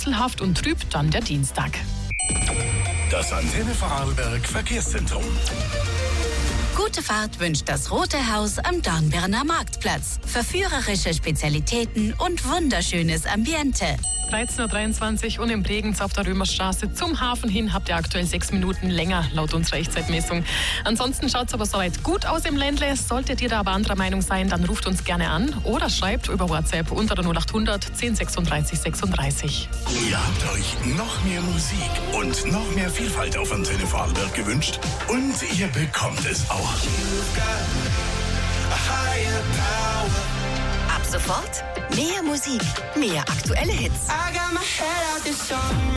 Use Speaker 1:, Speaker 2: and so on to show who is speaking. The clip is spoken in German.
Speaker 1: wechselhaft und trüb dann der Dienstag.
Speaker 2: Das Antenne Vorarlberg Verkehrszentrum.
Speaker 3: Gute Fahrt wünscht das Rote Haus am Dornbirner Marktplatz. Verführerische Spezialitäten und wunderschönes Ambiente.
Speaker 1: 13.23 Uhr und im Bregenz auf der Römerstraße zum Hafen hin habt ihr aktuell 6 Minuten länger, laut unserer Echtzeitmessung. Ansonsten schaut es aber soweit gut aus im Ländle. Solltet ihr da aber anderer Meinung sein, dann ruft uns gerne an oder schreibt über WhatsApp unter der 0800 10 36 36.
Speaker 2: Ihr habt euch noch mehr Musik und noch mehr Vielfalt auf Antenne Vorarlberg gewünscht und ihr bekommt es auch.
Speaker 3: Ab sofort mehr Musik, mehr aktuelle Hits.